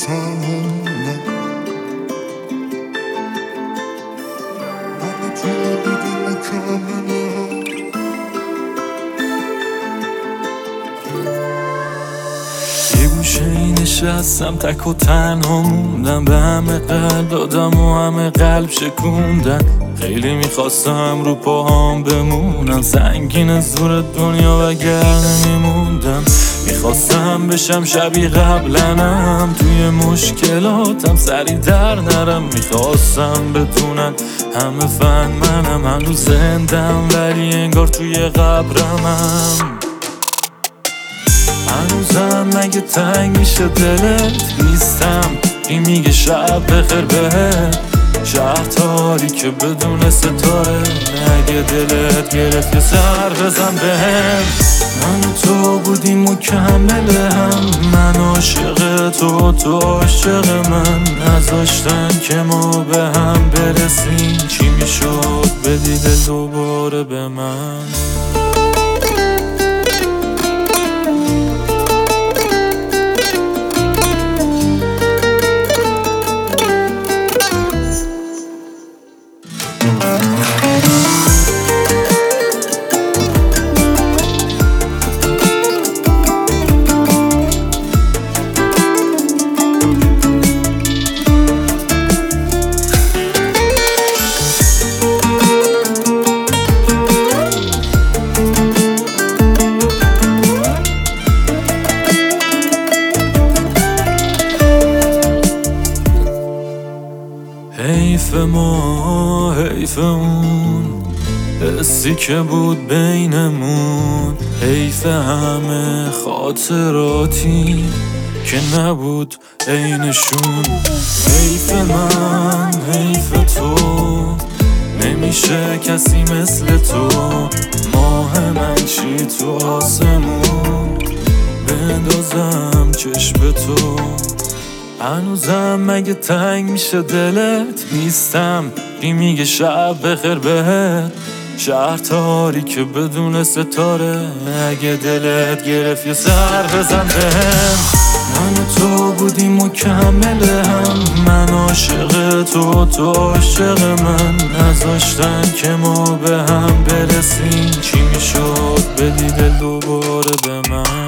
تنها موندم. من تو بودیم مکمله. یه گوشه این نشستم تک و تنها موندم، به همه قلب دادم و همه قلب شکوندن. خیلی میخواستم رو پاهام بمونم، سنگین زور دنیا وگر نمیموندم. میخواستم بشم شبیه قبلنم، توی مشکلاتم سری در نرم. میخواستم بدونن همه فن منم، هنوز زندم ولی انگار توی قبرمم. هنوزم مگه تنگ میشه دلت؟ نیستم این میگه شب بخیر بهت. شهر تاریکه بدون ستاره، نگه دلت گرفت یه سر بزن بهم. من و تو بودیم مکمل هم، من عاشق تو عاشق من. نذاشتن که ما به هم برسیم، چی میشد بدی دل دوباره به من. حیف ما، حیف اون حسی که بود بینمون، حیف همه خاطراتی که نبود عینشون. حیف من، حیف تو، نمیشه کسی مثل تو. ماه من چی تو آسمون، بندازم چشم تو. هنوزم مگه تنگ میشه دلت؟ نیستم این میگه شب بخیر بهت. شهر تاریکه بدون ستاره، اگه دلت گرفت یه سر بزن بهم. من و تو بودیم مکمل هم، من عاشق تو عاشق من. نذاشتن که ما به هم برسیم، چی میشد بدی دل دوباره به من.